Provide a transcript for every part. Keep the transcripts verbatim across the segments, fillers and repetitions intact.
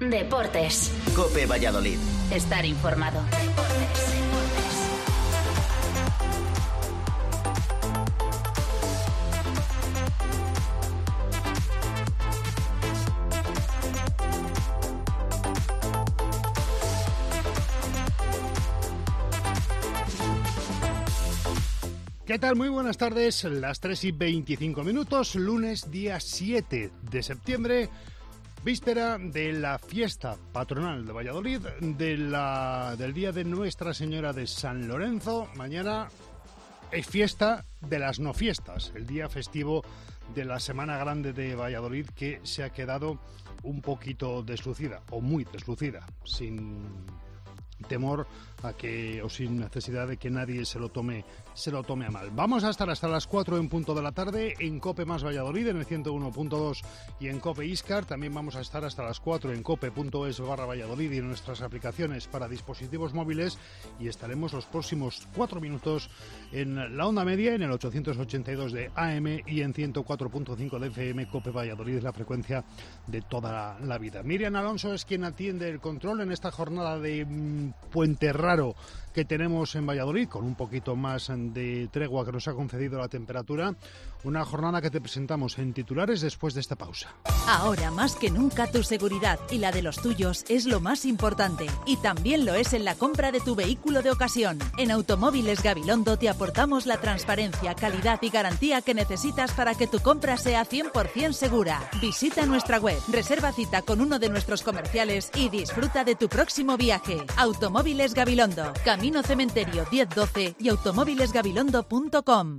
Deportes. COPE Valladolid. Estar informado. Deportes. ¿Qué tal? Muy buenas tardes, las tres y veinticinco minutos, lunes día siete de septiembre, víspera de la fiesta patronal de Valladolid, de la, del día de Nuestra Señora de San Lorenzo. Mañana es fiesta de las no fiestas, el día festivo de la Semana Grande de Valladolid, que se ha quedado un poquito deslucida, o muy deslucida, sin temor a que, o sin necesidad de que nadie se lo tome se lo tome a mal. Vamos a estar hasta las cuatro en punto de la tarde en COPE más Valladolid, en el ciento uno punto dos y en COPE Iscar. También vamos a estar hasta las cuatro en cope.es barra Valladolid y en nuestras aplicaciones para dispositivos móviles, y estaremos los próximos cuatro minutos en la onda media, en el ochocientos ochenta y dos de A M y en ciento cuatro punto cinco de F M. COPE Valladolid es la frecuencia de toda la vida. Miriam Alonso es quien atiende el control en esta jornada de mmm, puente raro que tenemos en Valladolid, con un poquito más de tregua que nos ha concedido la temperatura. Una jornada que te presentamos en titulares después de esta pausa. Ahora más que nunca tu seguridad y la de los tuyos es lo más importante, y también lo es en la compra de tu vehículo de ocasión. En Automóviles Gabilondo te aportamos la transparencia, calidad y garantía que necesitas para que tu compra sea cien por ciento segura. Visita nuestra web, reserva cita con uno de nuestros comerciales y disfruta de tu próximo viaje. Automóviles Gabilondo, Camino Cementerio diez doce y automóviles gabilondo punto com.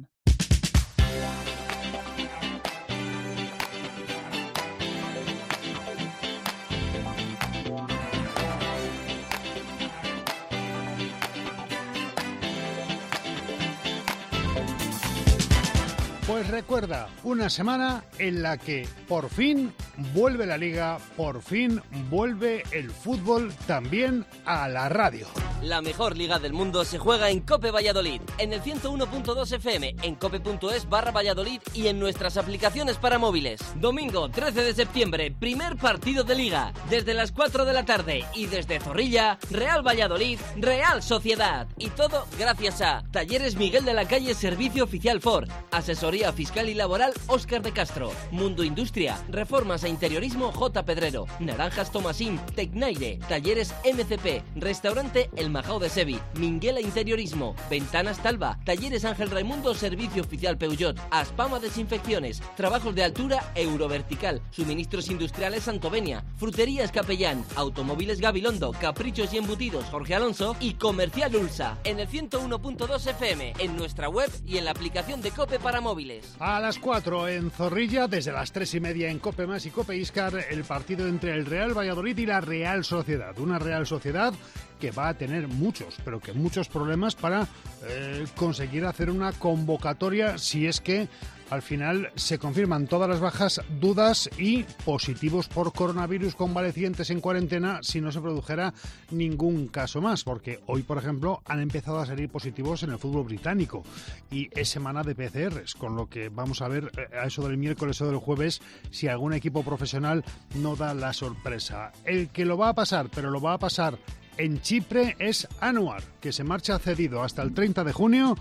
Pues recuerda, una semana en la que por fin vuelve la Liga, por fin vuelve el fútbol también a la radio. La mejor liga del mundo se juega en COPE Valladolid, en el ciento uno punto dos F M, en cope.es barra Valladolid y en nuestras aplicaciones para móviles. Domingo trece de septiembre, primer partido de liga, desde las cuatro de la tarde, y desde Zorrilla, Real Valladolid, Real Sociedad. Y todo gracias a Talleres Miguel de la Calle, Servicio Oficial Ford, Asesoría Fiscal y Laboral Óscar de Castro, Mundo Industria, Reformas e Interiorismo J. Pedrero, Naranjas Tomasín, Tecnaire, Talleres M C P, Restaurante El Majao de Sevi, Minguela Interiorismo, Ventanas Talva, Talleres Ángel Raimundo, Servicio Oficial Peugeot, Aspama Desinfecciones, Trabajos de Altura Eurovertical, Suministros Industriales Santovenia, Fruterías Capellán, Automóviles Gabilondo, Caprichos y Embutidos Jorge Alonso y Comercial Ulsa, en el ciento uno punto dos F M, en nuestra web y en la aplicación de COPE para móviles. A las cuatro en Zorrilla, desde las tres y media en COPE más y COPE Iscar, el partido entre el Real Valladolid y la Real Sociedad. Una Real Sociedad que va a tener muchos, pero que muchos problemas para eh, conseguir hacer una convocatoria, si es que al final se confirman todas las bajas, dudas y positivos por coronavirus convalecientes en cuarentena, si no se produjera ningún caso más, porque hoy, por ejemplo, han empezado a salir positivos en el fútbol británico y es semana de P C Rs, con lo que vamos a ver a eso del miércoles o del jueves si algún equipo profesional no da la sorpresa. El que lo va a pasar, pero lo va a pasar en Chipre, es Anuar, que se marcha cedido hasta el treinta de junio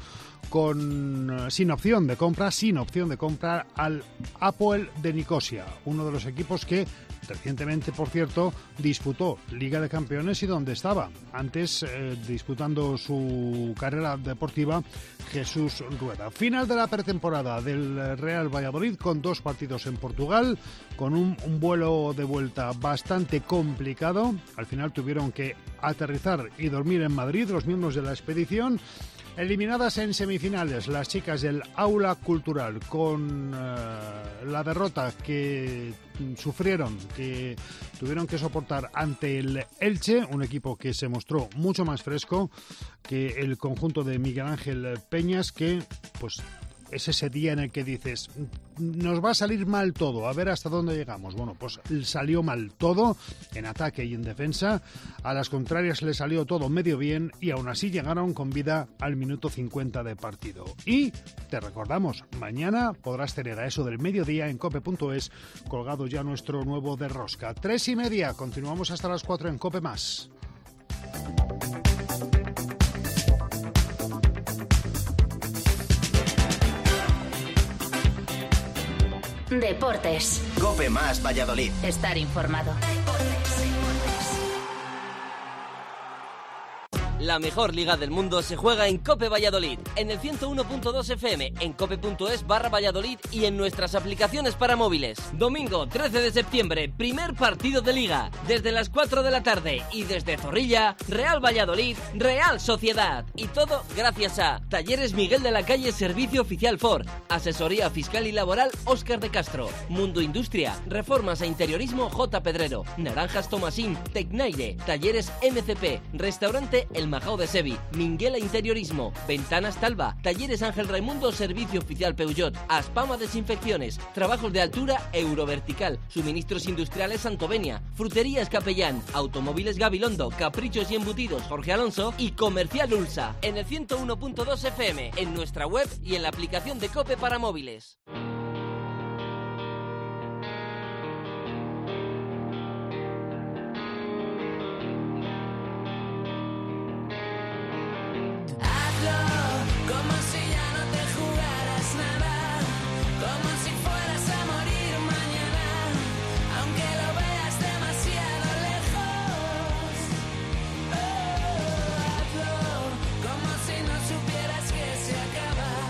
con sin opción de compra, sin opción de compra al Apoel de Nicosia, uno de los equipos que recientemente, por cierto, disputó Liga de Campeones y donde estaba antes eh, disputando su carrera deportiva Jesús Rueda. Final de la pretemporada del Real Valladolid con dos partidos en Portugal, con un, un vuelo de vuelta bastante complicado. Al final tuvieron que aterrizar y dormir en Madrid los miembros de la expedición. Eliminadas en semifinales las chicas del Aula Cultural con uh, la derrota que sufrieron, que tuvieron que soportar ante el Elche, un equipo que se mostró mucho más fresco que el conjunto de Miguel Ángel Peñas, que pues es ese día en el que dices, nos va a salir mal todo, a ver hasta dónde llegamos. Bueno, pues salió mal todo, en ataque y en defensa. A las contrarias le salió todo medio bien y aún así llegaron con vida al minuto cincuenta de partido. Y te recordamos, mañana podrás tener a eso del mediodía en cope punto es colgado ya nuestro nuevo de rosca. Tres y media, continuamos hasta las cuatro en Cope Más. Deportes. Cope Más Valladolid. Estar informado. Deportes. La mejor liga del mundo se juega en Cope Valladolid, en el ciento uno punto dos F M, en cope punto es barra Valladolid y en nuestras aplicaciones para móviles. Domingo trece de septiembre, primer partido de liga, desde las cuatro de la tarde y desde Zorrilla, Real Valladolid, Real Sociedad. Y todo gracias a Talleres Miguel de la Calle, Servicio Oficial Ford, Asesoría Fiscal y Laboral Óscar de Castro, Mundo Industria, Reformas e Interiorismo J. Pedrero, Naranjas Tomasín, Tecnaire, Talleres M C P, Restaurante El Majao de Sevi, Minguela Interiorismo, Ventanas Talva, Talleres Ángel Raimundo, Servicio Oficial Peugeot, Aspama Desinfecciones, Trabajos de Altura Eurovertical, Suministros Industriales Santovenia, Fruterías Capellán, Automóviles Gabilondo, Caprichos y Embutidos Jorge Alonso y Comercial Ulsa, en el ciento uno punto dos F M, en nuestra web y en la aplicación de Cope para móviles. Como si ya no te jugaras nada, como si fueras a morir mañana, aunque lo veas demasiado lejos. Oh, hazlo, como si no supieras que se acaba,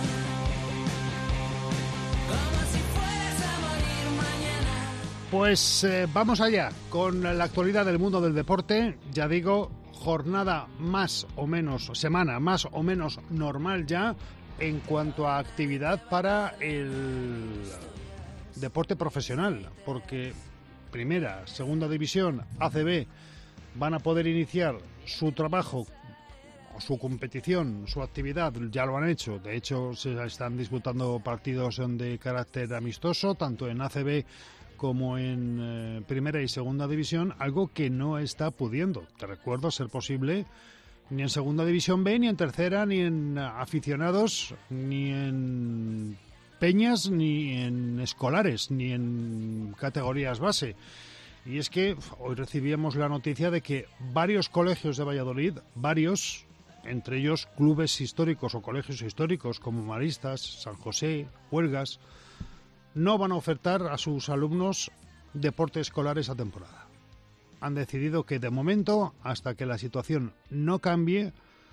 como si fueras a morir mañana. Pues eh, vamos allá con la actualidad del mundo del deporte. Ya digo, jornada más o menos, semana más o menos normal ya en cuanto a actividad para el deporte profesional, porque primera, segunda división, A C B van a poder iniciar su trabajo, su competición, su actividad, ya lo han hecho. De hecho, se están disputando partidos de carácter amistoso, tanto en A C B como en eh, primera y segunda división, algo que no está pudiendo, te recuerdo, ser posible ni en segunda división B, ni en tercera, ni en aficionados, ni en peñas, ni en escolares, ni en categorías base. Y es que hoy recibíamos la noticia de que varios colegios de Valladolid, varios, entre ellos clubes históricos o colegios históricos como Maristas, San José, Huelgas, no van a ofertar a sus alumnos deporte escolar esa temporada. Han decidido que de momento, hasta que la situación no cambie,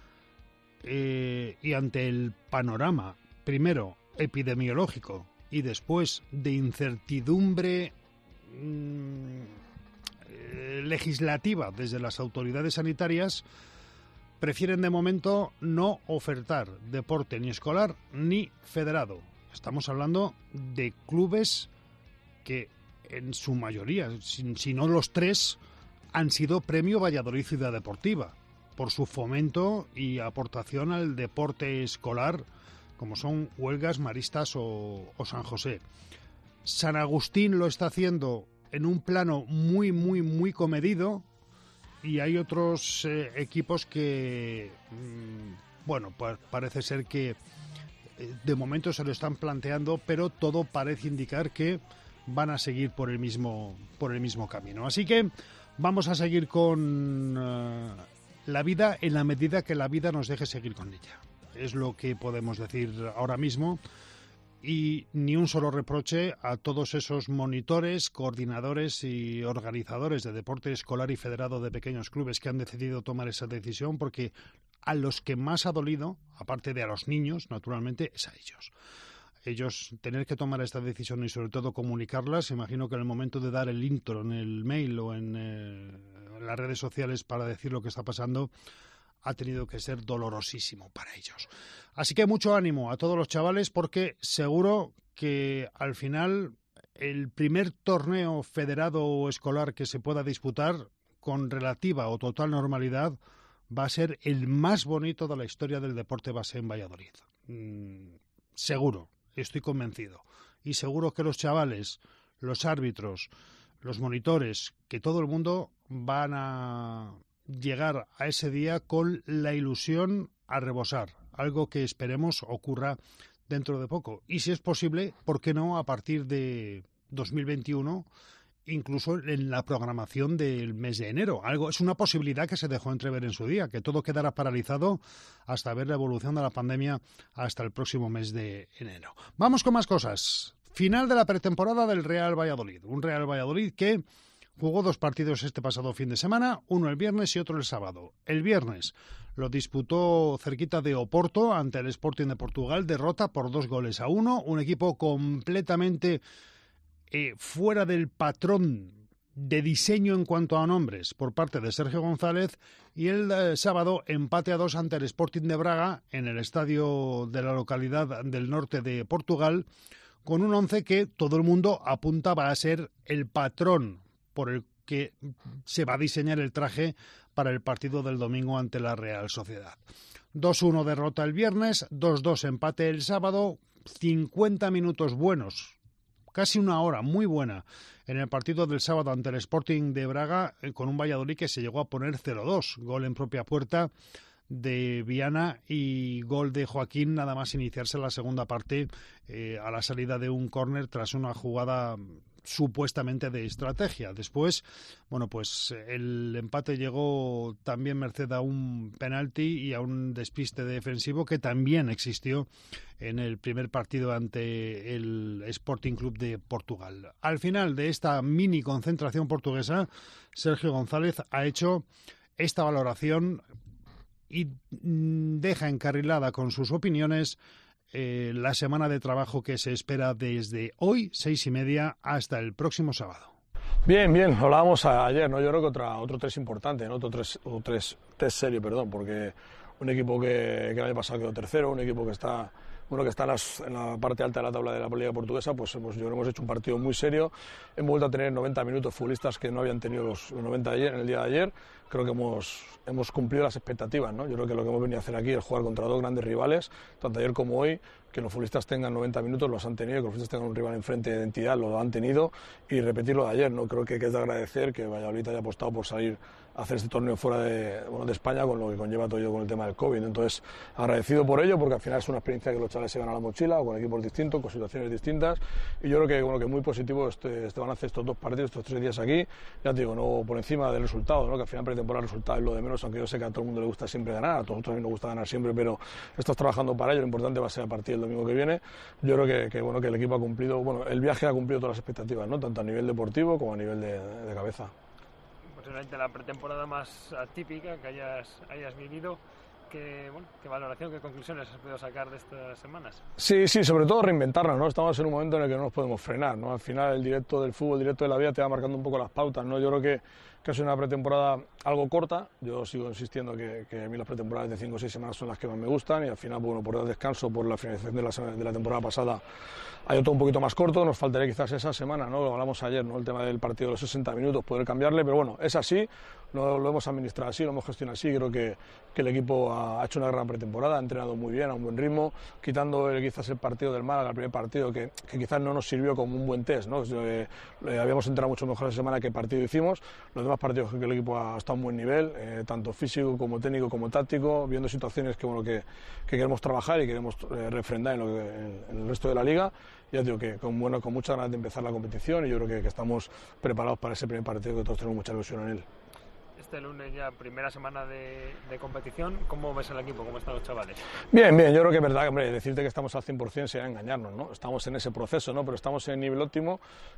eh, y ante el panorama, primero epidemiológico y después de incertidumbre mmm, eh, legislativa desde las autoridades sanitarias, prefieren de momento no ofertar deporte ni escolar ni federado. Estamos hablando de clubes que en su mayoría, si, si no los tres, han sido Premio Valladolid Ciudad Deportiva por su fomento y aportación al deporte escolar, como son Huelgas, Maristas o, o San José. San Agustín lo está haciendo en un plano muy, muy, muy comedido, y hay otros eh, equipos que, mmm, bueno, pues parece ser que de momento se lo están planteando, pero todo parece indicar que van a seguir por el mismo por el mismo camino. Así que vamos a seguir con uh, la vida en la medida que la vida nos deje seguir con ella. Es lo que podemos decir ahora mismo, y ni un solo reproche a todos esos monitores, coordinadores y organizadores de deporte escolar y federado de pequeños clubes que han decidido tomar esa decisión, porque a los que más ha dolido, aparte de a los niños, naturalmente, es a ellos. Ellos tener que tomar esta decisión y sobre todo comunicarlas, imagino que en el momento de dar el intro en el mail o en, eh, en las redes sociales para decir lo que está pasando, ha tenido que ser dolorosísimo para ellos. Así que mucho ánimo a todos los chavales, porque seguro que al final el primer torneo federado o escolar que se pueda disputar con relativa o total normalidad va a ser el más bonito de la historia del deporte base en Valladolid. Mm, seguro, estoy convencido. Y seguro que los chavales, los árbitros, los monitores, que todo el mundo van a llegar a ese día con la ilusión a rebosar, algo que esperemos ocurra dentro de poco. Y si es posible, ¿por qué no a partir de dos mil veintiuno, incluso en la programación del mes de enero? Algo es una posibilidad que se dejó entrever en su día, que todo quedara paralizado hasta ver la evolución de la pandemia hasta el próximo mes de enero. Vamos con más cosas. Final de la pretemporada del Real Valladolid. Un Real Valladolid que jugó dos partidos este pasado fin de semana, uno el viernes y otro el sábado. El viernes lo disputó cerquita de Oporto ante el Sporting de Portugal, derrota por dos goles a uno, un equipo completamente eh, fuera del patrón de diseño en cuanto a nombres por parte de Sergio González, y el eh, sábado empate a dos ante el Sporting de Braga en el estadio de la localidad del norte de Portugal, con un once que todo el mundo apuntaba a ser el patrón por el que se va a diseñar el traje para el partido del domingo ante la Real Sociedad. dos uno derrota el viernes, dos dos empate el sábado, cincuenta minutos buenos, casi una hora muy buena en el partido del sábado ante el Sporting de Braga, con un Valladolid que se llegó a poner cero dos, gol en propia puerta de Viana y gol de Joaquín nada más iniciarse la segunda parte eh, a la salida de un córner tras una jugada supuestamente de estrategia. Después, bueno, pues el empate llegó también merced a un penalti y a un despiste defensivo que también existió en el primer partido ante el Sporting Club de Portugal. Al final de esta mini concentración portuguesa, Sergio González ha hecho esta valoración y deja encarrilada con sus opiniones eh, la semana de trabajo que se espera desde hoy, seis y media, hasta el próximo sábado. Bien, bien, hablábamos ayer, ¿no? Yo creo que otra, otro test importante, ¿no? Otro tres, o tres, test serio, perdón, porque un equipo que, que el año pasado quedó tercero, un equipo que está... Bueno, que está en, las, en la parte alta de la tabla de la Liga Portuguesa, pues hemos, yo creo que hemos hecho un partido muy serio. Hemos vuelto a tener noventa minutos futbolistas que no habían tenido los, los noventa de ayer, en el día de ayer. Creo que hemos, hemos cumplido las expectativas, ¿no? Yo creo que lo que hemos venido a hacer aquí es jugar contra dos grandes rivales, tanto ayer como hoy. Que los futbolistas tengan noventa minutos, los han tenido, que los futbolistas tengan un rival enfrente de identidad, lo han tenido, y repetir lo de ayer, ¿no? Creo que, que es de agradecer que Valladolid haya apostado por salir a hacer este torneo fuera de, bueno, de España, con lo que conlleva todo ello con el tema del COVID. Entonces, agradecido por ello, porque al final es una experiencia que los chavales se van a la mochila, con equipos distintos, con situaciones distintas, y yo creo que, bueno, que muy positivo este, este balance de estos dos partidos, estos tres días aquí, ya te digo, no por encima del resultado, ¿no? Que al final pretemporada el resultado es lo de menos, aunque yo sé que a todo el mundo le gusta siempre ganar, a todos nosotros también nos gusta ganar siempre, pero estás trabajando para ello, lo importante va a ser a partir del domingo que viene. Yo creo que, que, bueno, que el equipo ha cumplido, bueno, el viaje ha cumplido todas las expectativas, ¿no? Tanto a nivel deportivo como a nivel de, de cabeza. Posiblemente la pretemporada más atípica que hayas, hayas vivido. ¿Qué, bueno, qué valoración, qué conclusiones has podido sacar de estas semanas? Sí, sí, sobre todo reinventarnos, ¿no? Estamos en un momento en el que no nos podemos frenar, ¿no? Al final el directo del fútbol, el directo de la vida te va marcando un poco las pautas, ¿no? Yo creo que, que ha sido una pretemporada algo corta. Yo sigo insistiendo que, que a mí las pretemporadas de cinco o seis semanas son las que más me gustan, y al final, bueno, por el descanso, por la finalización de la, de la temporada pasada, hay otro un poquito más corto. Nos faltaría quizás esa semana, ¿no? Lo hablamos ayer, ¿no? El tema del partido de los sesenta minutos, poder cambiarle, pero bueno, es así, lo, lo hemos administrado así, lo hemos gestionado así. Creo que, que el equipo ha, ha hecho una gran pretemporada, ha entrenado muy bien, a un buen ritmo, quitando el, quizás el partido del Málaga, el primer partido, que, que quizás no nos sirvió como un buen test, ¿no? Eh, eh, habíamos entrenado mucho mejor esa semana que el partido hicimos. Los demás partidos creo que el equipo ha estado a un buen nivel, eh, tanto físico como técnico como táctico, viendo situaciones que, bueno, que, que queremos trabajar y queremos eh, refrendar en, lo que, en, en el resto de la liga. Ya digo que con, bueno, con muchas ganas de empezar la competición, y yo creo que, que estamos preparados para ese primer partido, que todos tenemos mucha ilusión en él. Este lunes ya, primera semana de, de competición, ¿cómo ves el equipo? ¿Cómo están los chavales? Bien, bien, yo creo que es verdad, hombre, decirte que estamos al cien por cien sería engañarnos, ¿no? Estamos en ese proceso, ¿no? Pero estamos en nivel óptimo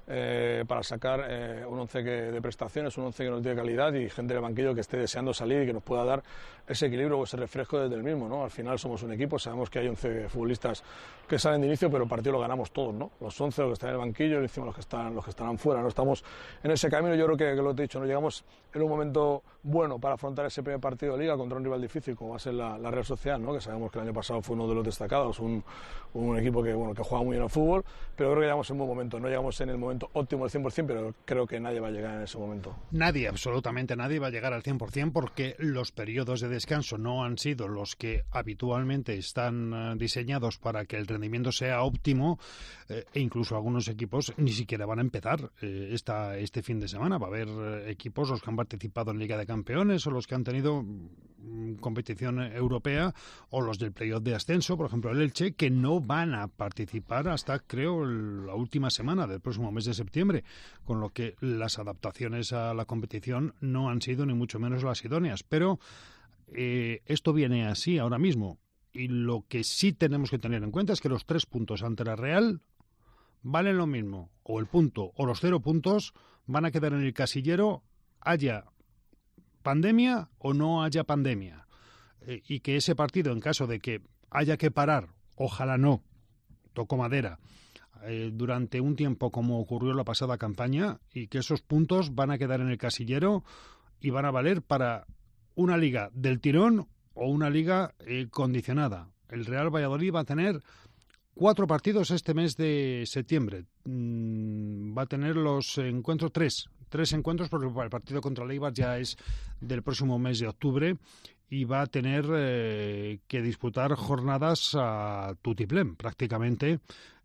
eh, para sacar eh, un once que, de prestaciones, un once que nos dé calidad, y gente del banquillo que esté deseando salir y que nos pueda dar ese equilibrio o ese refresco desde el mismo, ¿no? Al final somos un equipo, sabemos que hay once futbolistas que salen de inicio, pero el partido lo ganamos todos, ¿no? Los once, los que están en el banquillo, y encima los que están, los que estarán fuera, ¿no? Estamos en ese camino. Yo creo que, que lo que te he dicho, ¿no? Llegamos en un momento momento bueno para afrontar ese primer partido de Liga contra un rival difícil como va a ser la, la Real Sociedad, ¿no? Que sabemos que el año pasado fue uno de los destacados, un, un equipo que, bueno, que juega muy bien al fútbol, pero creo que llegamos en buen momento, no llegamos en el momento óptimo al cien por cien, pero creo que nadie va a llegar en ese momento. Nadie, absolutamente nadie va a llegar al cien por cien porque los periodos de descanso no han sido los que habitualmente están diseñados para que el rendimiento sea óptimo, eh, e incluso algunos equipos ni siquiera van a empezar eh, esta, este fin de semana. Va a haber eh, equipos, los que han participado en Liga de Campeones o los que han tenido mm, competición europea o los del playoff de ascenso, por ejemplo el Elche, que no van a participar hasta, creo, la última semana del próximo mes de septiembre, con lo que las adaptaciones a la competición no han sido ni mucho menos las idóneas. Pero eh, esto viene así ahora mismo. Y lo que sí tenemos que tener en cuenta es que los tres puntos ante la Real valen lo mismo. O el punto o los cero puntos van a quedar en el casillero, haya pandemia o no haya pandemia. Eh, y que ese partido, en caso de que haya que parar, ojalá no, toco madera, eh, durante un tiempo como ocurrió en la pasada campaña, y que esos puntos van a quedar en el casillero y van a valer para una liga del tirón o una liga eh, condicionada. El Real Valladolid va a tener cuatro partidos este mes de septiembre. Mm, va a tener los encuentros, tres, tres encuentros, porque el partido contra el Eibar ya es del próximo mes de octubre, y va a tener eh, que disputar jornadas a tutiplén, prácticamente.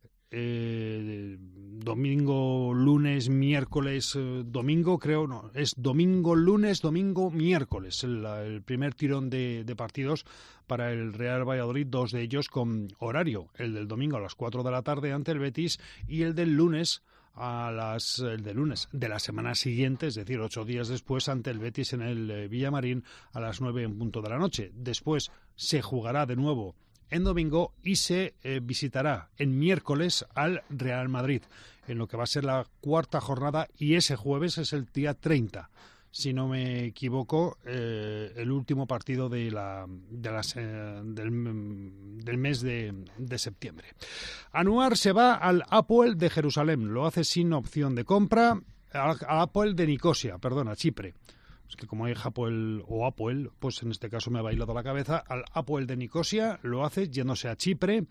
Eh, domingo, lunes, miércoles, eh, domingo, creo, no, es domingo, lunes, domingo, miércoles, el, el primer tirón de, de partidos para el Real Valladolid, dos de ellos con horario, el del domingo a las cuatro de la tarde ante el Betis y el del lunes a las el de lunes de la semana siguiente, es decir, ocho días después, ante el Betis en el eh, Villamarín a las nueve en punto de la noche. Después se jugará de nuevo en domingo y se eh, visitará en miércoles al Real Madrid, en lo que va a ser la cuarta jornada, y ese jueves es el día treinta, si no me equivoco, eh, el último partido de la, de las, eh, del, del mes de, de septiembre. Anuar se va al Hapoel de Jerusalén, lo hace sin opción de compra, al, al Hapoel de Nicosia, perdón, a Chipre. Es que como hay Hapoel o Hapoel, pues en este caso me ha bailado la cabeza. Al Hapoel de Nicosia lo hace yéndose a Chipre,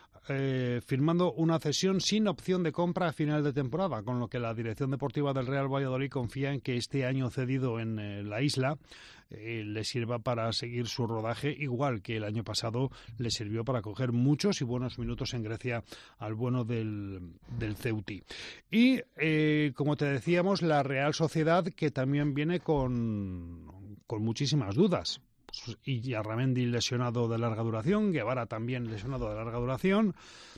eh, firmando una cesión sin opción de compra a final de temporada, con lo que la dirección deportiva del Real Valladolid confía en que este año cedido en eh, la isla eh, le sirva para seguir su rodaje, igual que el año pasado le sirvió para coger muchos y buenos minutos en Grecia al bueno del, del Ceuti. Y, eh, como te decíamos, la Real Sociedad, que también viene con, con muchísimas dudas. Pues, y Yarramendi lesionado de larga duración, Guevara también lesionado de larga duración,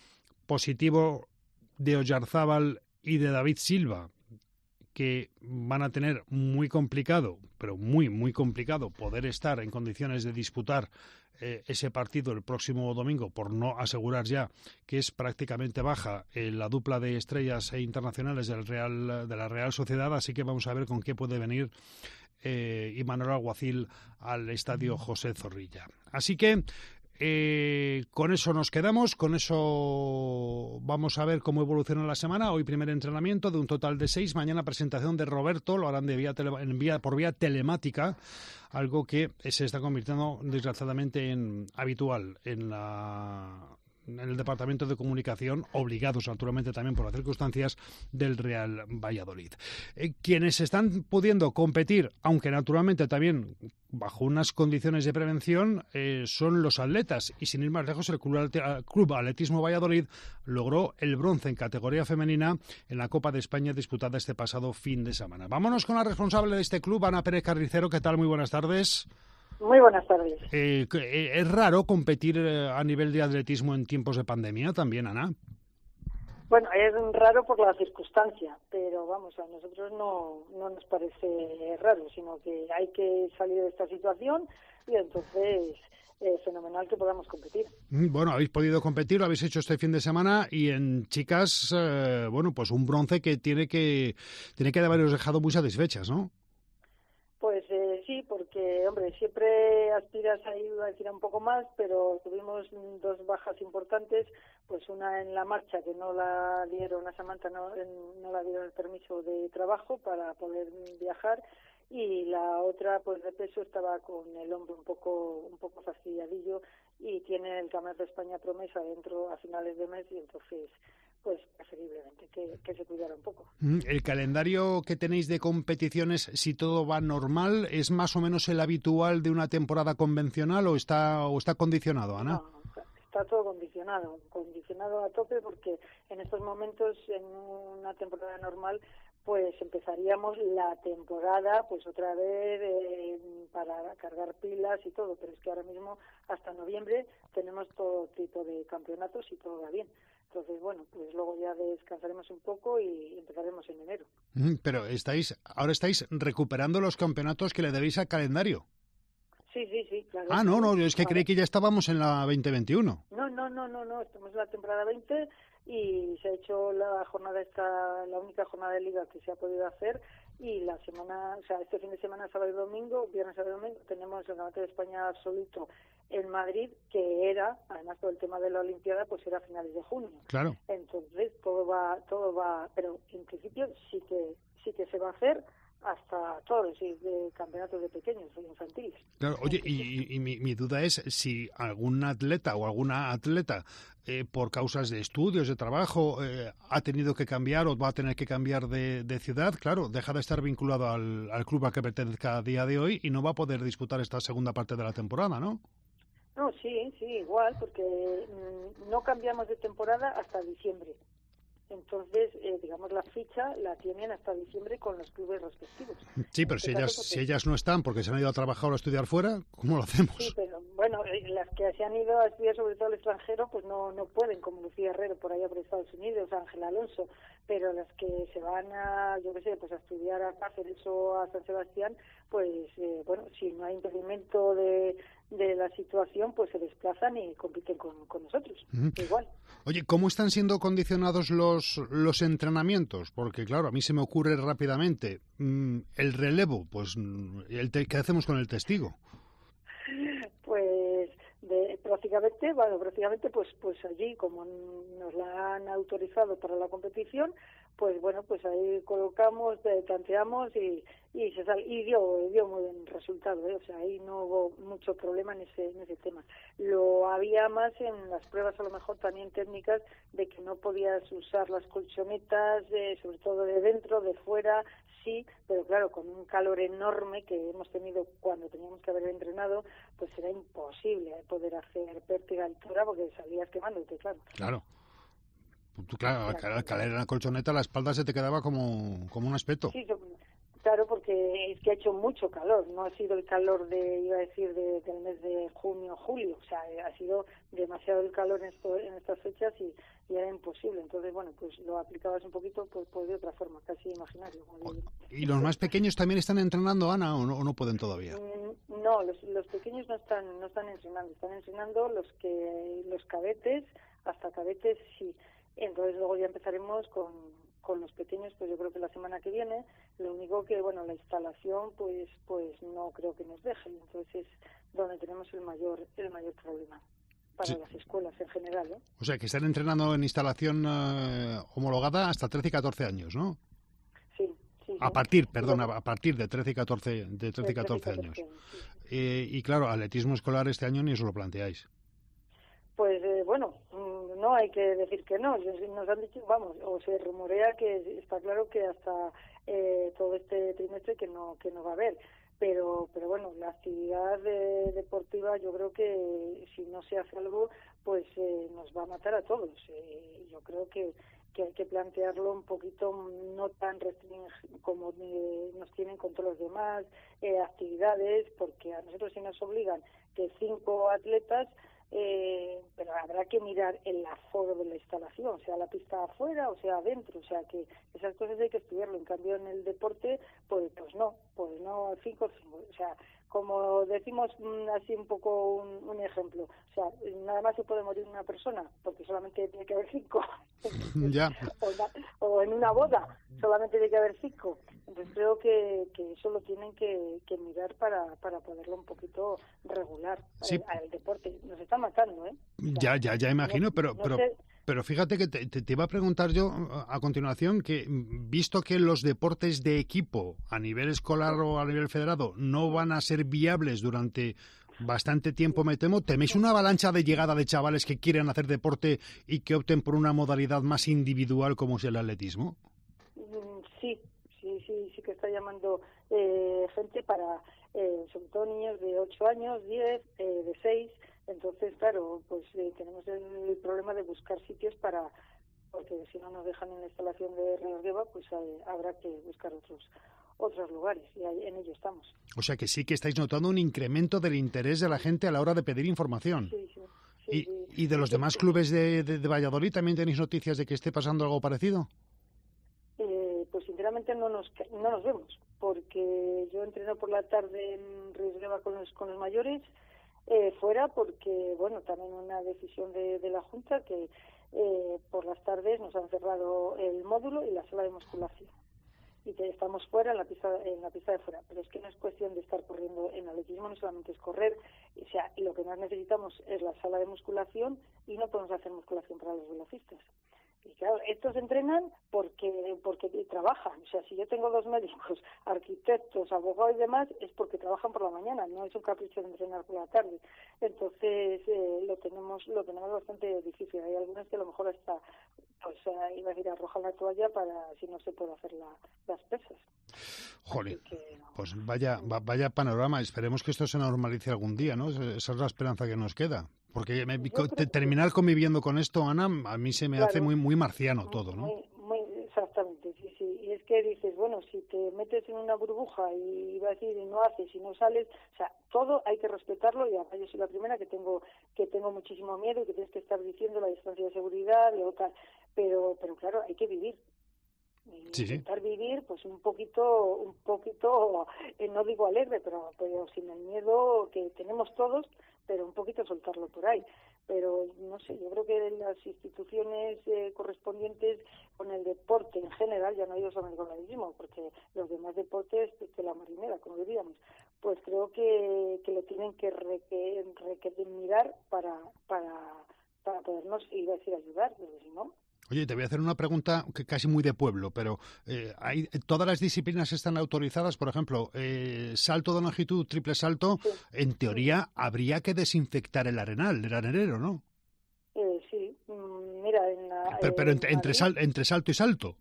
positivo de Oyarzábal y de David Silva, que van a tener muy complicado, pero muy, muy complicado, poder estar en condiciones de disputar eh, ese partido el próximo domingo, por no asegurar ya que es prácticamente baja eh, la dupla de estrellas e internacionales del Real, de la Real Sociedad, así que vamos a ver con qué puede venir eh, Imanol Alguacil al estadio José Zorrilla. Así que Eh, con eso nos quedamos, con eso vamos a ver cómo evoluciona la semana. Hoy primer entrenamiento de un total de seis, mañana presentación de Roberto, lo harán de vía tele, en vía, por vía telemática, algo que se está convirtiendo desgraciadamente en habitual en la... en el Departamento de Comunicación, obligados naturalmente también por las circunstancias del Real Valladolid. Eh, quienes están pudiendo competir, aunque naturalmente también bajo unas condiciones de prevención, eh, son los atletas, y sin ir más lejos, el Club Atletismo Valladolid logró el bronce en categoría femenina en la Copa de España disputada este pasado fin de semana. Vámonos con la responsable de este club, Ana Pérez Carricero. ¿Qué tal? Muy buenas tardes. Muy buenas tardes. Eh, ¿Es raro competir a nivel de atletismo en tiempos de pandemia también, Ana? Bueno, es raro por la circunstancia, pero vamos, a nosotros no, no nos parece raro, sino que hay que salir de esta situación y entonces es fenomenal que podamos competir. Bueno, habéis podido competir, lo habéis hecho este fin de semana, y en chicas, eh, bueno, pues un bronce que tiene que tiene que haberos dejado muy satisfechas, ¿no? Pues eh, sí, porque, hombre, siempre aspiras a ir a decir un poco más, pero tuvimos dos bajas importantes, pues una en la marcha, que no la dieron a Samantha, no, no la dieron el permiso de trabajo para poder viajar, y la otra pues de peso estaba con el hombro un poco un poco fastidiadillo y tiene el Campeonato de España promesa dentro a finales de mes y entonces pues preferiblemente que, que se cuidara un poco. El calendario que tenéis de competiciones, si todo va normal, ¿es más o menos el habitual de una temporada convencional o está o está condicionado, Ana? No, está, está todo condicionado, condicionado a tope porque en estos momentos en una temporada normal pues empezaríamos la temporada pues otra vez eh, para cargar pilas y todo, pero es que ahora mismo hasta noviembre tenemos todo tipo de campeonatos y todo va bien. Entonces, bueno, pues luego ya descansaremos un poco y empezaremos en enero. Pero estáis, ahora estáis recuperando los campeonatos que le debéis al calendario. Sí, sí, sí, claro. Ah, no, no, es que creí que ya estábamos en la veinte veintiuno. No, no, no, no, no, estamos en la temporada veinte y se ha hecho la jornada esta, la única jornada de liga que se ha podido hacer y la semana, o sea, este fin de semana, sábado y domingo, viernes, sábado y domingo, tenemos el Campeonato de España absoluto en Madrid, que era, además por el tema de la Olimpiada, pues era a finales de junio. Claro. Entonces todo va, todo va, pero en principio sí que sí que se va a hacer hasta todos los de campeonatos de pequeños o infantiles. Claro, oye, y, y mi, mi duda es si algún atleta o alguna atleta eh, por causas de estudios, de trabajo, eh, ha tenido que cambiar o va a tener que cambiar de, de ciudad, claro, deja de estar vinculado al, al club a que pertenezca a día de hoy y no va a poder disputar esta segunda parte de la temporada, ¿no? No, sí, sí, igual, porque mmm, no cambiamos de temporada hasta diciembre. Entonces, eh, digamos, la ficha la tienen hasta diciembre con los clubes respectivos. Sí, pero si ellas, si ellas no están porque se han ido a trabajar o a estudiar fuera, ¿cómo lo hacemos? Sí, pero bueno, las que se han ido a estudiar sobre todo al extranjero, pues no no pueden, como Lucía Herrero por allá por Estados Unidos, Ángel Alonso, pero las que se van a, yo qué sé, pues a estudiar a Cáceres o a San Sebastián, pues eh, bueno, si no hay impedimento de, de la situación, pues se desplazan y compiten con, con nosotros, uh-huh. Igual. Oye, ¿cómo están siendo condicionados los, los entrenamientos? Porque, claro, a mí se me ocurre rápidamente, mmm, el relevo, pues, el te- ¿qué hacemos con el testigo? Pues, de, prácticamente, bueno, prácticamente, pues, pues allí, como nos la han autorizado para la competición, pues bueno, pues ahí colocamos, tanteamos y y se sal, y dio dio muy buen resultado, ¿eh? O sea, ahí no hubo mucho problema en ese en ese tema. Lo había más en las pruebas, a lo mejor también técnicas, de que no podías usar las colchonetas, eh, sobre todo de dentro, de fuera, sí, pero claro, con un calor enorme que hemos tenido cuando teníamos que haber entrenado, pues era imposible poder hacer pértiga altura porque salías quemándote, claro. Claro. Tú, claro, al caer en la colchoneta la espalda se te quedaba como, como un espeto. Sí, claro, porque es que ha hecho mucho calor, no ha sido el calor de, iba a decir, de, del mes de junio, julio, o sea, ha sido demasiado el calor en, esto, en estas fechas y, y era imposible. Entonces, bueno, pues lo aplicabas un poquito pues, pues de otra forma, casi imaginario. ¿Y los más pequeños también están entrenando, Ana, o no, o no pueden todavía? No, los, los pequeños no están no están entrenando, están entrenando los que los cadetes, hasta cadetes sí. Entonces luego ya empezaremos con, con los pequeños, pues yo creo que la semana que viene. Lo único que, bueno, la instalación, pues pues no creo que nos deje. Entonces es donde tenemos el mayor el mayor problema para sí. Las escuelas en general, ¿eh? O sea, que están entrenando en instalación eh, homologada hasta trece y catorce años, ¿no? Sí, sí. A sí. partir, perdón, sí. a partir de trece y catorce, de trece y catorce años. Sí. Eh, y claro, atletismo escolar este año ni os lo planteáis. Pues eh, bueno, no hay que decir que no. Nos han dicho, vamos, o se rumorea que está claro que hasta eh, todo este trimestre que no que no va a haber. Pero pero bueno, la actividad de, deportiva yo creo que si no se hace algo, pues eh, nos va a matar a todos. Eh, yo creo que que hay que plantearlo un poquito no tan restringido como eh, nos tienen con todos los demás eh, actividades, porque a nosotros sí nos obligan que cinco atletas, eh, pero habrá que mirar el aforo de la instalación, sea la pista afuera o sea adentro, o sea que esas cosas hay que estudiarlo. En cambio en el deporte, pues pues no, pues no cinco, cinco, o sea, como decimos así un poco un, un ejemplo, o sea, nada más se puede morir una persona porque solamente tiene que haber cinco. Ya. o, o en una boda solamente tiene que haber cinco. Entonces creo que, que eso lo tienen que, que mirar para, para poderlo un poquito regular. Sí. al, al deporte. Nos está matando, ¿eh? O sea, ya, ya, ya imagino, no, pero... no pero... Sé, Pero fíjate que te, te, te iba a preguntar yo a continuación que, visto que los deportes de equipo a nivel escolar o a nivel federado no van a ser viables durante bastante tiempo, me temo, ¿teméis una avalancha de llegada de chavales que quieren hacer deporte y que opten por una modalidad más individual como es el atletismo? Sí, sí, sí, sí que está llamando eh, gente para, eh, sobre todo niños de ocho años, diez, eh, de seis. Entonces, claro, pues eh, tenemos el, el problema de buscar sitios para, porque si no nos dejan en la instalación de Ríos Deva, pues eh, habrá que buscar otros otros lugares, y ahí, en ello estamos. O sea que sí que estáis notando un incremento del interés de la gente a la hora de pedir información. Sí, sí. sí, ¿Y, sí. ¿Y de los demás clubes de, de, de Valladolid también tenéis noticias de que esté pasando algo parecido? Eh, pues sinceramente no nos no nos vemos, porque yo entreno por la tarde en Ríos Deva con los, con los mayores, eh, fuera, porque, bueno, también una decisión de, de la Junta que eh, por las tardes nos han cerrado el módulo y la sala de musculación. Y que estamos fuera en la pista en la pista de fuera, pero es que no es cuestión de estar corriendo en atletismo, no solamente es correr, o sea, lo que más necesitamos es la sala de musculación y no podemos hacer musculación para los velocistas. Y claro, estos entrenan porque porque trabajan, o sea, si yo tengo dos médicos, arquitectos, abogados y demás, es porque trabajan por la mañana, no es un capricho de entrenar por la tarde. Entonces eh, lo tenemos lo tenemos bastante difícil. Hay algunas que a lo mejor hasta, pues eh, iba a decir, arrojan la toalla para si no se puede hacer la, las pesas. Jolín, que, no. Pues vaya, vaya panorama. Esperemos que esto se normalice algún día, ¿no? Esa es la esperanza que nos queda. Porque me, te, terminar que... conviviendo con esto, Ana, a mí se me claro, hace muy muy marciano todo, ¿no? Muy, muy, exactamente, sí, sí. Y es que dices, bueno, si te metes en una burbuja y va a decir y no haces y no sales, o sea, todo hay que respetarlo, y además yo soy la primera que tengo que tengo muchísimo miedo y que tienes que estar diciendo la distancia de seguridad y tal, pero pero claro, hay que vivir. Y sí, intentar sí. vivir pues un poquito un poquito eh, no digo alegre, pero pero sin el miedo que tenemos todos, pero un poquito soltarlo por ahí. Pero no sé, yo creo que las instituciones eh, correspondientes con el deporte en general, ya no digo solamente con el atletismo, porque los demás deportes de la marinera, como diríamos, pues creo que, que lo tienen que requerir reque, mirar para para para podernos, iba a decir, ayudar, pero si no. Oye, te voy a hacer una pregunta que casi muy de pueblo, pero eh, hay, todas las disciplinas están autorizadas. Por ejemplo, eh, salto de longitud, triple salto, sí. En teoría habría que desinfectar el arenal, el arenero, ¿no? Eh, sí, mira, en la, pero, pero en entre, entre, sal, entre salto y salto.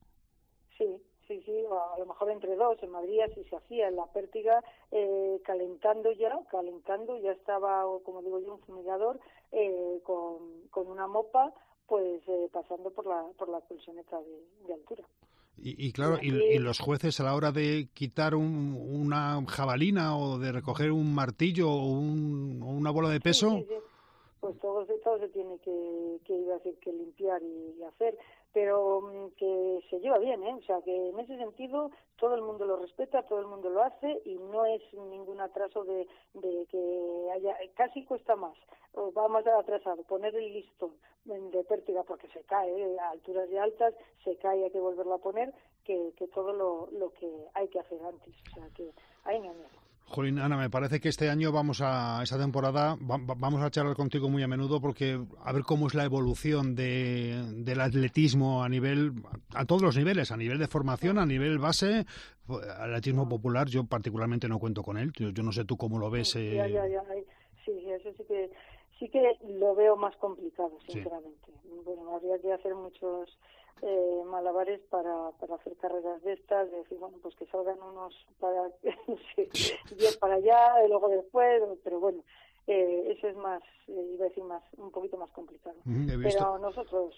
Sí, sí, sí, a lo mejor entre dos. En Madrid así se hacía, en la Pértiga, eh, calentando ya, calentando, ya estaba, como digo yo, un fumigador eh, con, con una mopa, pues eh, pasando por la por la colchoneta de, de altura. Y, y claro, y, y los jueces a la hora de quitar un, una jabalina o de recoger un martillo o, un, o una bola de peso... Sí, sí, sí. Pues todo, todo se tiene que, que, iba a decir, que limpiar y, y hacer, pero um, que se lleva bien, ¿eh? O sea, que en ese sentido todo el mundo lo respeta, todo el mundo lo hace y no es ningún atraso de, de que haya, casi cuesta más, o va más atrasado, poner el listón de Pértiga porque se cae, ¿eh? A alturas ya altas, se cae y hay que volverlo a poner, que, que todo lo, lo que hay que hacer antes, o sea, que ahí no hay miedo. Jolín, Ana, me parece que este año vamos a, esta temporada, va, vamos a charlar contigo muy a menudo porque a ver cómo es la evolución de, del atletismo a nivel, a todos los niveles, a nivel de formación, a nivel base, atletismo popular, yo particularmente no cuento con él, yo, yo no sé tú cómo lo ves. Eh... Ya, ya, ya, sí, eso sí que, sí que lo veo más complicado, sinceramente. Sí. Bueno, habría que hacer muchos... Eh, malabares para, para hacer carreras de estas, de decir, bueno, pues que salgan unos para, no sé, diez para allá, y luego después, pero bueno, eh, eso es más, eh, iba a decir más, un poquito más complicado. Mm, pero nosotros,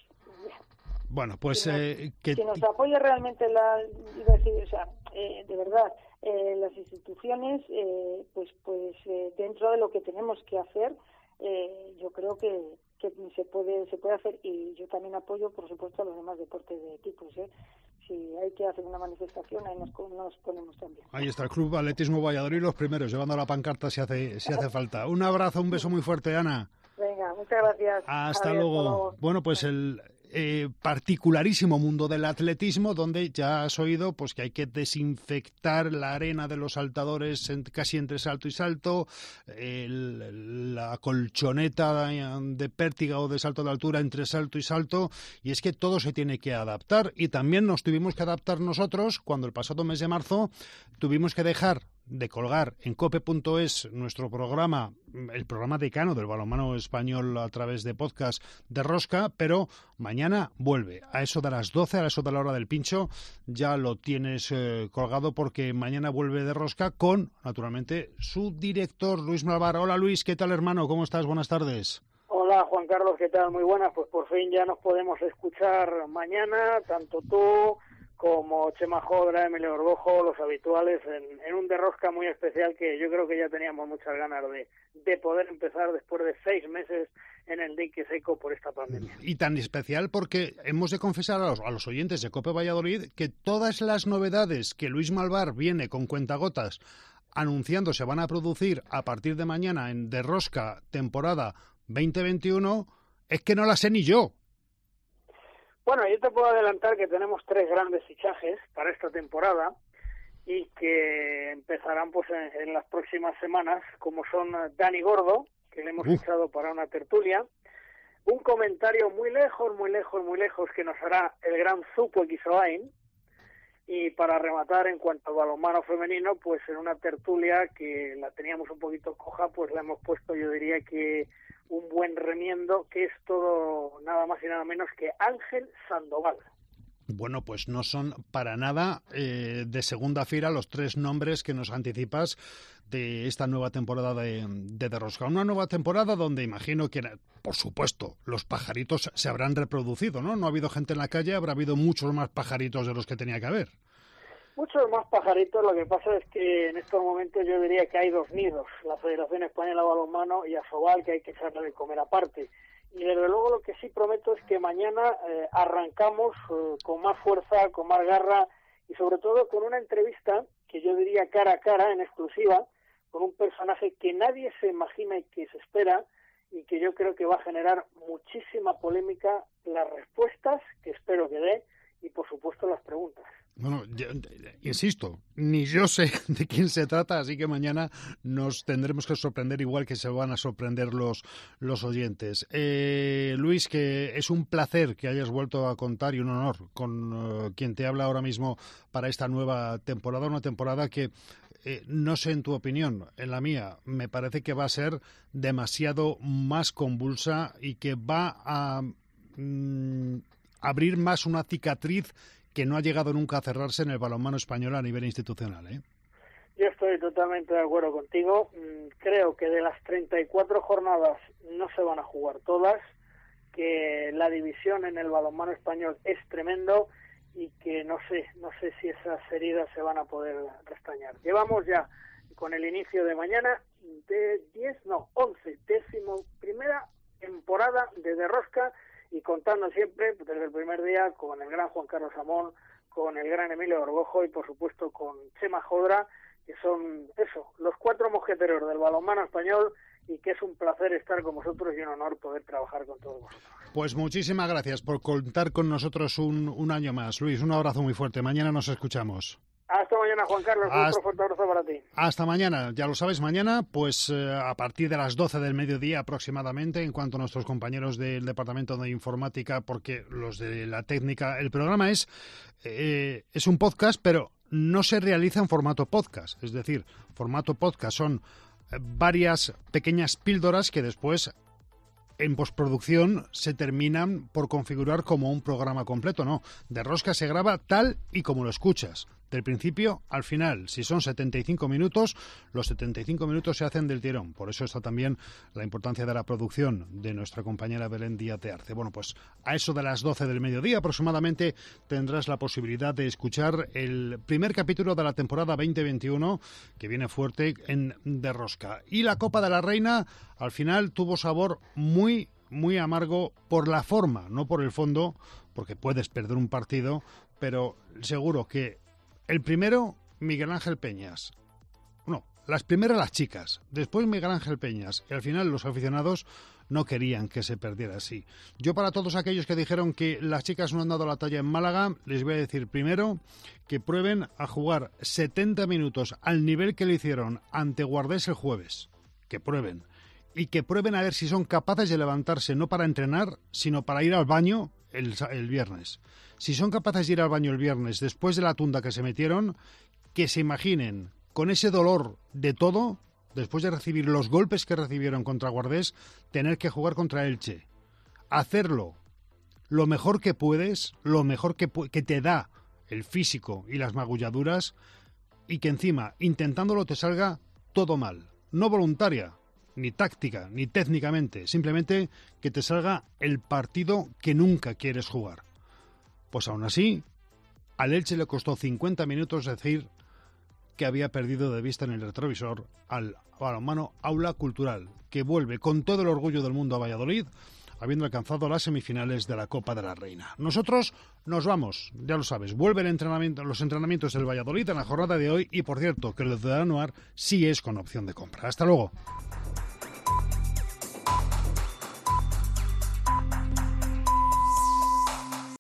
bueno, pues si nos, eh, que si nos apoya realmente la, iba a decir, o sea, eh, de verdad, eh, las instituciones, eh, pues, pues eh, dentro de lo que tenemos que hacer, eh, yo creo que que se puede se puede hacer, y yo también apoyo, por supuesto, a los demás deportes de equipos, ¿eh? Si hay que hacer una manifestación, ahí nos, nos ponemos también. Ahí está el Club Atletismo Valladolid, los primeros, llevando la pancarta si hace si hace falta. Un abrazo, un beso muy fuerte, Ana. Venga, muchas gracias. Hasta Adiós, luego. hasta luego. Bueno, pues el eh, particularísimo mundo del atletismo, donde ya has oído pues que hay que desinfectar la arena de los saltadores en, casi entre salto y salto, el, la colchoneta de pértiga o de salto de altura entre salto y salto, y es que todo se tiene que adaptar, y también nos tuvimos que adaptar nosotros cuando el pasado mes de marzo tuvimos que dejar de colgar en cope punto es nuestro programa, el programa decano del balonmano español a través de podcast de Rosca, pero mañana vuelve. A eso de las doce, a eso de la hora del pincho, ya lo tienes eh, colgado, porque mañana vuelve de Rosca con, naturalmente, su director, Luis Malvar. Hola Luis, ¿qué tal, hermano? ¿Cómo estás? Buenas tardes. Hola Juan Carlos, ¿qué tal? Muy buenas. Pues por fin ya nos podemos escuchar mañana, tanto tú como Chema Jodra, Emilio Orgojo, los habituales, en, en un derrosca muy especial que yo creo que ya teníamos muchas ganas de, de poder empezar después de seis meses en el dique seco por esta pandemia. Y tan especial porque hemos de confesar a los, a los oyentes de COPE Valladolid que todas las novedades que Luis Malvar viene con cuentagotas anunciando se van a producir a partir de mañana en Derrosca temporada veinte veintiuno, es que no las sé ni yo. Bueno, yo te puedo adelantar que tenemos tres grandes fichajes para esta temporada y que empezarán pues en, en las próximas semanas, como son Dani Gordo, que le hemos Uf. fichado para una tertulia, un comentario muy lejos, muy lejos, muy lejos que nos hará el gran Zupo Equizoain, y para rematar, en cuanto al balonmano femenino, pues en una tertulia que la teníamos un poquito coja, pues la hemos puesto, yo diría que un buen remiendo, que es todo nada más y nada menos que Ángel Sandoval. Bueno, pues no son para nada eh, de segunda fila los tres nombres que nos anticipas de esta nueva temporada de, de Derrosca. Una nueva temporada donde imagino que, por supuesto, los pajaritos se habrán reproducido, ¿no? No ha habido gente en la calle, habrá habido muchos más pajaritos de los que tenía que haber. Muchos más pajaritos, lo que pasa es que en estos momentos yo diría que hay dos nidos, la Federación Española de Balonmano y Asobal, que hay que echarle de comer aparte. Y desde luego lo que sí prometo es que mañana eh, arrancamos eh, con más fuerza, con más garra y sobre todo con una entrevista que yo diría cara a cara, en exclusiva, con un personaje que nadie se imagina y que se espera, y que yo creo que va a generar muchísima polémica las respuestas que espero que dé y por supuesto las preguntas. Bueno, yo, insisto, ni yo sé de quién se trata, así que mañana nos tendremos que sorprender igual que se van a sorprender los, los oyentes. Eh, Luis, que es un placer que hayas vuelto a contar y un honor con uh, quien te habla ahora mismo para esta nueva temporada, una temporada que, eh, no sé en tu opinión, en la mía, me parece que va a ser demasiado más convulsa y que va a mm, abrir más una cicatriz que no ha llegado nunca a cerrarse en el balonmano español a nivel institucional, ¿eh? Yo estoy totalmente de acuerdo contigo. Creo que de las treinta y cuatro jornadas no se van a jugar todas, que la división en el balonmano español es tremendo y que no sé, no sé si esas heridas se van a poder restañar. Llevamos ya con el inicio de mañana de diez, no, once, décimo primera temporada de Derrosca, y contando siempre desde el primer día con el gran Juan Carlos Amón, con el gran Emilio Orgojo y por supuesto con Chema Jodra, que son eso, los cuatro mosqueteros del balonmano español, y que es un placer estar con vosotros y un honor poder trabajar con todos vosotros. Pues muchísimas gracias por contar con nosotros un, un año más. Luis, un abrazo muy fuerte. Mañana nos escuchamos. Hasta mañana, Juan Carlos. Hasta, un fuerte abrazo para ti. Hasta mañana. Ya lo sabes, mañana, pues eh, a partir de las doce del mediodía aproximadamente, en cuanto a nuestros compañeros del Departamento de Informática, porque los de la técnica, el programa es, eh, es un podcast, pero no se realiza en formato podcast. Es decir, formato podcast son eh, varias pequeñas píldoras que después, en postproducción, se terminan por configurar como un programa completo. No, Derrosca se graba tal y como lo escuchas, del principio al final. Si son setenta y cinco minutos, los setenta y cinco minutos se hacen del tirón. Por eso está también la importancia de la producción de nuestra compañera Belén Díaz de Arce. Bueno, pues a eso de las doce del mediodía aproximadamente tendrás la posibilidad de escuchar el primer capítulo de la temporada veinte veintiuno, que viene fuerte en Derrosca. Y la Copa de la Reina al final tuvo sabor muy, muy amargo por la forma, no por el fondo, porque puedes perder un partido, pero seguro que el primero, Miguel Ángel Peñas. No, Las primeras las chicas, después Miguel Ángel Peñas, y al final los aficionados no querían que se perdiera así. Yo, para todos aquellos que dijeron que las chicas no han dado la talla en Málaga, les voy a decir primero que prueben a jugar setenta minutos al nivel que le hicieron ante Guardés el jueves. Que prueben. Y que prueben a ver si son capaces de levantarse no para entrenar, sino para ir al baño el, el viernes. Si son capaces de ir al baño el viernes después de la tunda que se metieron, que se imaginen con ese dolor de todo, después de recibir los golpes que recibieron contra Guardés, tener que jugar contra Elche. Hacerlo lo mejor que puedes, lo mejor que, que te da el físico y las magulladuras, y que encima, intentándolo, te salga todo mal. No voluntaria, ni táctica, ni técnicamente, simplemente que te salga el partido que nunca quieres jugar. Pues aún así, al Elche le costó cincuenta minutos decir que había perdido de vista en el retrovisor al balonmano Aula Cultural, que vuelve con todo el orgullo del mundo a Valladolid, habiendo alcanzado las semifinales de la Copa de la Reina. Nosotros nos vamos, ya lo sabes, vuelven entrenamiento, los entrenamientos del Valladolid en la jornada de hoy, y por cierto, que el de Anuar sí es con opción de compra. Hasta luego.